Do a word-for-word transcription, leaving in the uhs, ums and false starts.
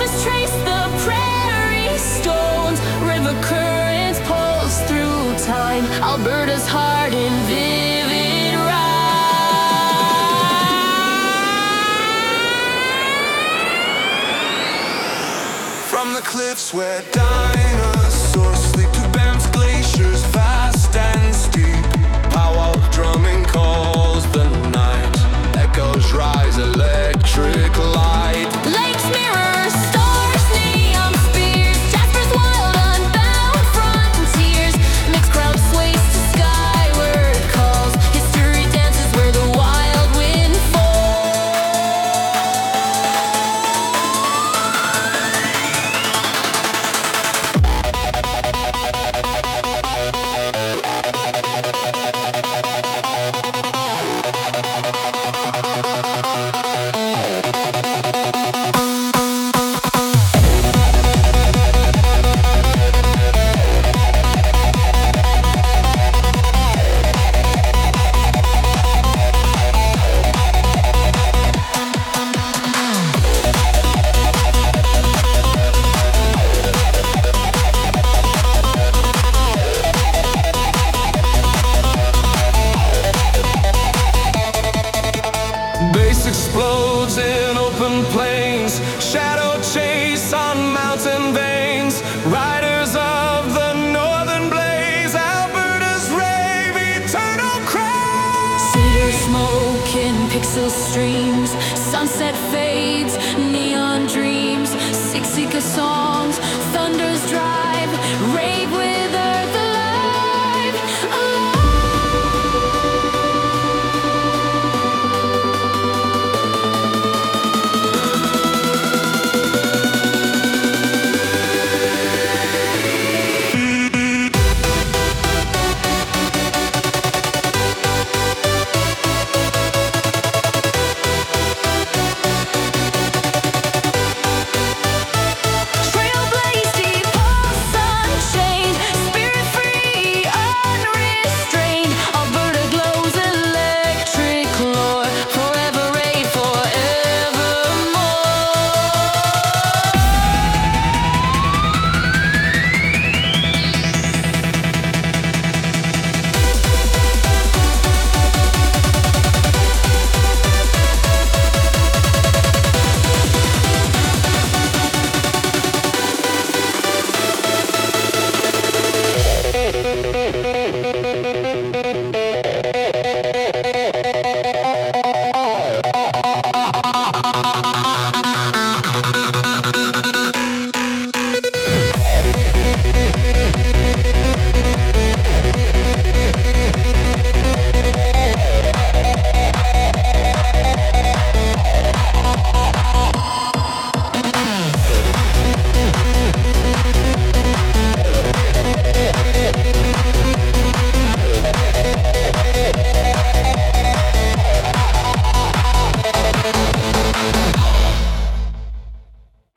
Stars trace the prairie stones, river currents pulse through time. Alberta's heart in vivid rhyme. From the cliffs where dinosaurs sleep to Banff's glaciers vast and steep, powwow drumming calls the night. Echoes rise, electric light. Lakes mirror stars, neon spears, Jasper's wild unbound frontiers. Mixed crowd sways to skyward calls. History dances where the wild wind Bass explodes in open plains, shadow chase on mountain veins. Riders of the northern blaze, Alberta's rave, eternal crave. cedar smoke in pixel streams, sunset fades, neon dreams. Siksika songs, thunders drive, rave with